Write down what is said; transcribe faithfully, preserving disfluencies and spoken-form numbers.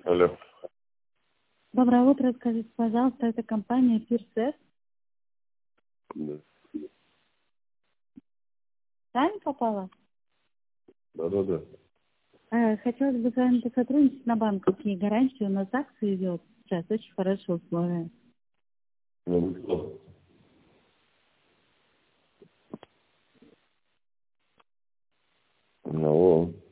Алло. Доброе утро, скажите, пожалуйста, это компания Фирсет. Да. Сами попала? Да-да-да. Э, хотелось бы с вами посотрудничать на банковские гарантии. У нас акция идет сейчас, очень хорошие условия. Ну, вы кто? Алло.